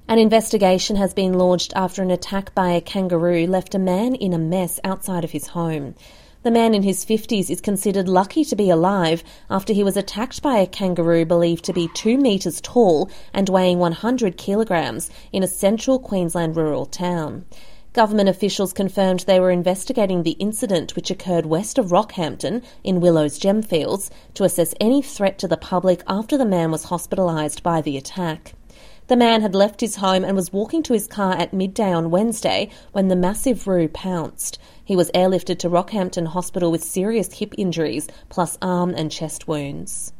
An investigation has been launched after an attack by a kangaroo left a man in a mess outside of his home. The man in his 50s is considered lucky to be alive after he was attacked by a kangaroo believed to be 2 metres tall and weighing 100 kilograms in a central Queensland rural town. Government officials confirmed they were investigating the incident, which occurred west of Rockhampton in Willows Gemfields, to assess any threat to the public after the man was hospitalised by the attack. The man had left his home and was walking to his car at midday on Wednesday when the massive roo pounced. He was airlifted to Rockhampton Hospital with serious hip injuries, plus arm and chest wounds.